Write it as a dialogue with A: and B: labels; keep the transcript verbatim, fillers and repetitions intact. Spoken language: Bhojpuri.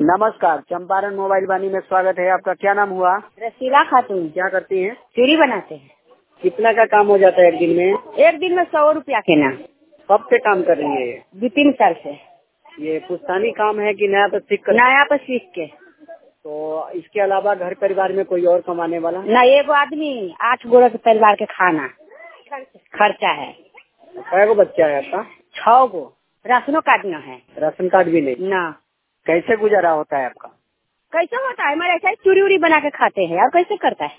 A: नमस्कार, चंपारण मोबाइल वाणी में स्वागत है। आपका क्या नाम हुआ?
B: रसीला खातून।
A: क्या करती हैं?
B: चूड़ी बनाते हैं।
A: कितना का काम हो जाता है एक दिन में?
B: एक दिन में सौ रुपया के ना।
A: कब से काम कर रही है ये?
B: दो तीन साल से।
A: ये पुश्तैनी काम है कि नया पर सीख कर?
B: नया पर सीख के।
A: तो इसके अलावा घर परिवार में कोई और कमाने वाला?
B: न, एगो आदमी आठ गोरा के परिवार के खाना खर्चा है।
A: कै गो बच्चा है आपका?
B: छह गो। राशनो कार्ड न है।
A: राशन कार्ड भी नहीं?
B: ना।
A: कैसे गुजारा होता है आपका?
B: कैसे होता है? हमारे ऐसा ही चूड़ी उड़ी बना के खाते हैं और कैसे करता है।